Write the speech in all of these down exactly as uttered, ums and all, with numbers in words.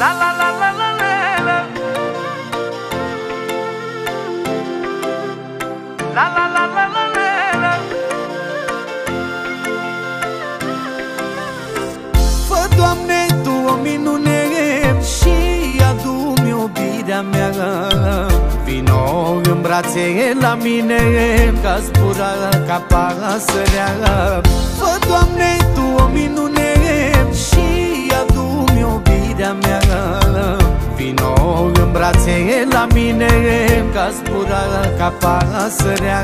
La la la la la la la. La la la la la la la. Fă, Doamne, Tu o minune și adu-mi iubirea mea. Vino în brațe la mine, ca zbura ca pasărea. Fă, Doamne, Tu o minune și adu-mi iubirea mea. Vino în brațe la mine, ca zbura ca pasărea.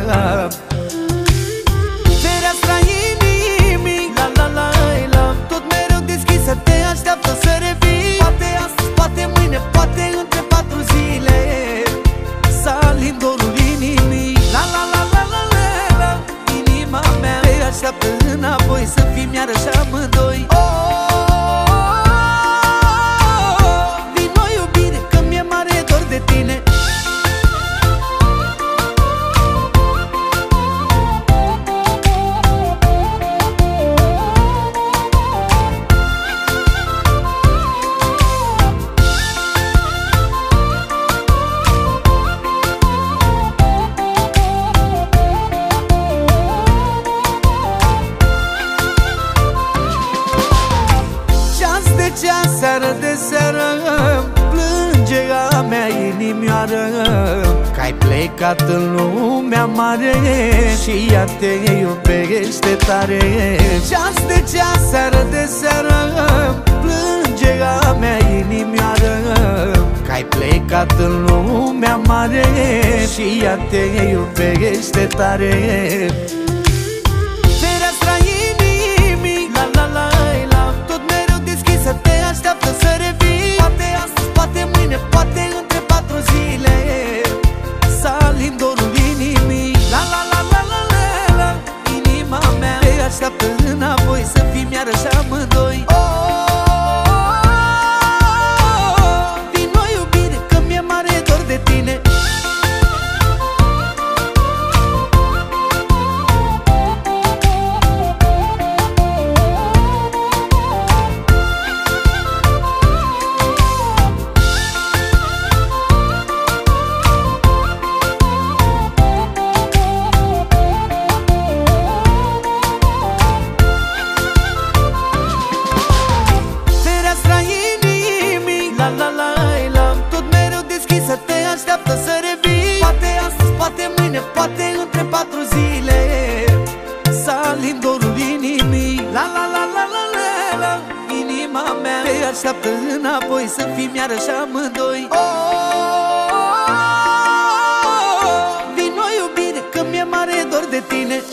Fereastra inimii, la la la la, tot mereu deschisă, te așteaptă să revii. Poate astăzi, poate mâine, poate între patru zile, să alin dorul inimii. La la la la la la la, inima mea te așteaptă înapoi, să fim iarăși amândoi. Oh, vino iubire, că mi-e mare dor de tine. Ceas, seară de seară, plânge a mea inimioară, că-ai plecat în lumea mare și ea te iubește tare. Ceas de ceas, seară de seară, plânge a mea inimioară, că-ai plecat în lumea mare și ea te iubește tare. Fereastra inimii, la la la la, tot mereu deschisă, te așteaptă să revii. Poate astăzi, poate mâine, poate între patru zile, să alin dorul inimii. La la la la la la la, inima mea te așteaptă înapoi, să fim iarăși amândoi. Oh, vino iubire, că mi-e mare dor de tine. La la la la, tot mereu deschisă, te așteaptă să revii. Poate astăzi, poate mâine, poate între patru zile, să alin dorul inimii. La la la la la la la, inima mea te așteaptă înapoi, să fim iarăși amândoi. Oh, vino iubire, că mi-e mare dor de tine.